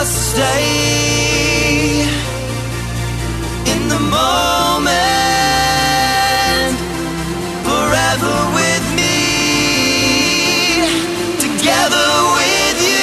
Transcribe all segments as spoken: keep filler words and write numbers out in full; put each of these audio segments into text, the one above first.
just stay in the moment, forever with me, together with you.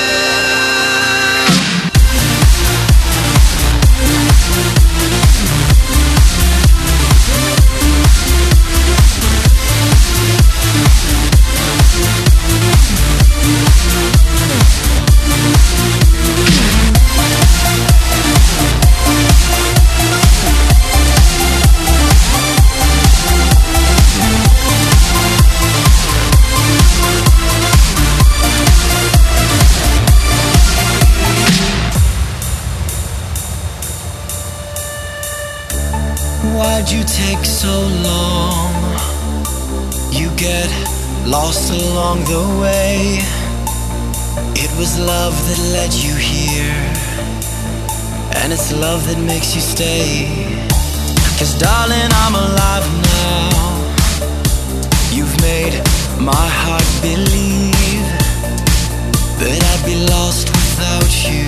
Why'd you take so long? You get lost along the way. It was love that led you here, and it's love that makes you stay. 'Cause darling, I'm alive now. You've made my heart believe that I'd be lost without you,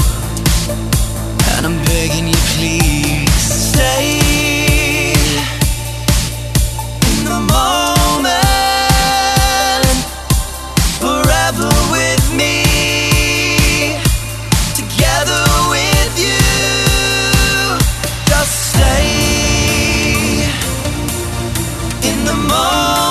and I'm begging you, please stay in the moment, forever with me, together with you. Just stay in the moment.